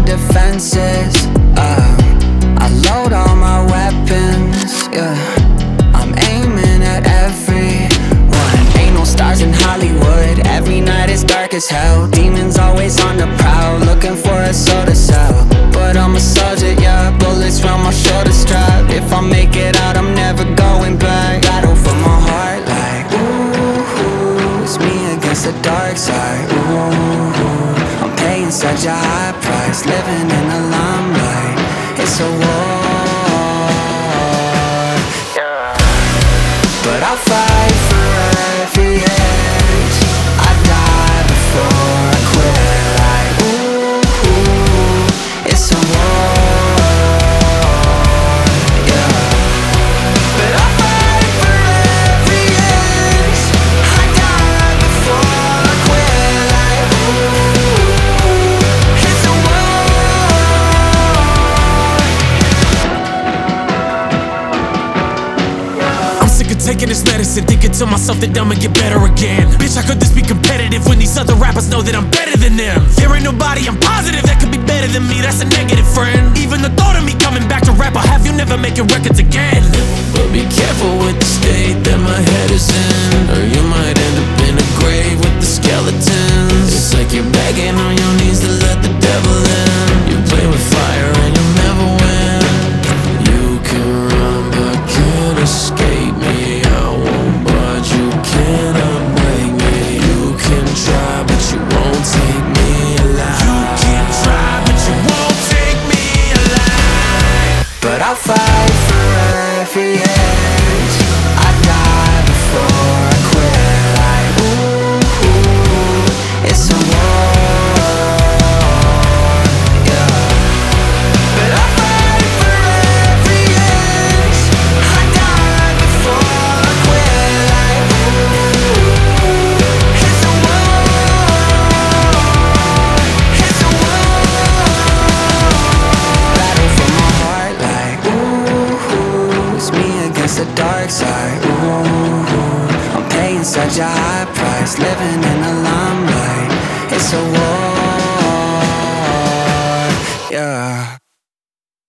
defenses. I load all my weapons, yeah. I'm aiming at everyone. Ain't no stars in Hollywood. Every night is dark as hell. Demons always on the prowl, looking for a soul to sell. But I'm a soldier, yeah. Bullets from my shoulder strap. If I make it out, I'm never going back. Battle for my heart, like ooh, it's me against the dark side. Ooh, I'm paying such a high price, living in the limelight. It's a war, yeah. But I'll fight for every inch. I die before I quit. Like ooh, it's a war, yeah. But I'll fight for every inch. I die before I quit. Like ooh, it's a war. I'm sick of taking this medicine, thinking to myself that I'ma get better again. Bitch, how could this be competitive when these other rappers know that I'm better than them? There ain't nobody, I'm positive, that could be better than me. That's a negative, friend. Even the thought of me coming back to rap, I'll have you never making records again. But be careful with the state that my head is in, or you might end up in a grave with the skeletons. It's like you're begging on your knees to let the devil in. You play with fire and you'll never win. You can run but can't escape me. I won't budge, you cannot break me. You can try but you won't take me alive. You can try, but you won't take me alive. But I'll fight for every inch. I die before I quit. Like ooh, it's a war, yeah. But I'll fight for every inch. I die before I quit. Like ooh, it's a war, it's a war. Battle for my heart, like ooh, it's me against the dark side. Ooh, I'm paying such a high price, living in the limelight. It's a war, yeah.